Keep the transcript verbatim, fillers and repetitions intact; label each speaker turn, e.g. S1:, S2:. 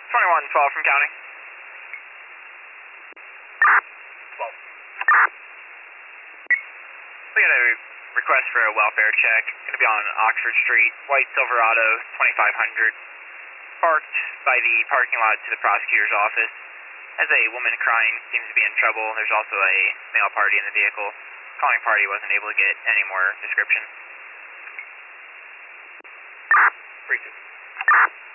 S1: twenty-one twelve from county.
S2: twelve.
S1: We got a request for a welfare check. Going to be on Oxford Street, white Silverado, twenty-five hundred. Parked by the parking lot to the prosecutor's office. Has a woman crying, seems to be in trouble. There's also a male party in the vehicle. Calling party wasn't able to get any more description.
S2: Three two.